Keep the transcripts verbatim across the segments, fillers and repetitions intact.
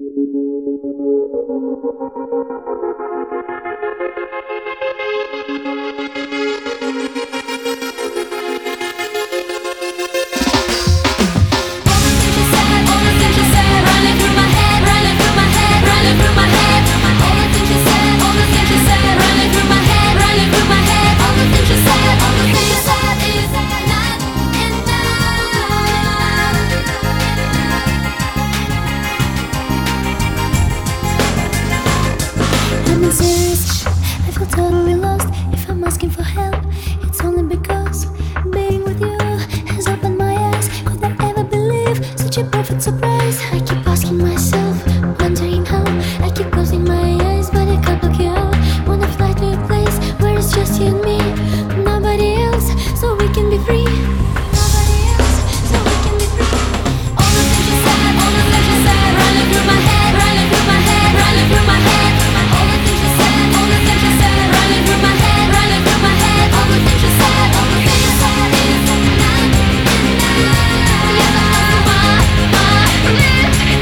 I'm serious, I feel totally lost. If I'm asking for help, it's only because being with you has opened my eyes. Could I ever believe such a perfect surprise? I keep asking myself, wondering how. I keep closing my eyes, but I can't block you out. Wanna fly to a place where it's just you and me, nobody else, so we can be free. Nobody else, so we can be free. All the things you said, all the things you said, running through my head, running through my head, running through my head. All the things you said, all the things you said, running through my head, running through my head. All the things you said, all the things you said is not enough. Yes, I know my, my lips is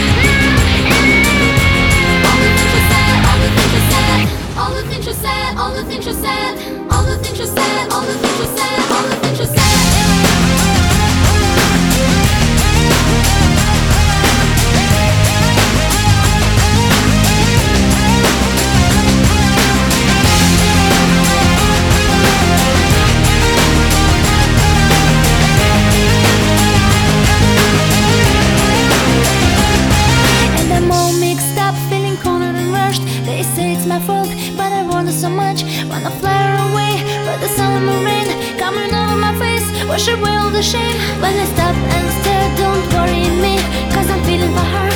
all the things you said, all the things you said, all the things you said, all the things you said, all the things you said, all the things you said. And I'm all mixed up, feeling cornered and rushed. They say it's my fault, but I want it so much. Wanna fly away, but the sun and the rain coming over my face, wash away all the shame. But I stop and stare, don't worry me, cause I'm feeling for her.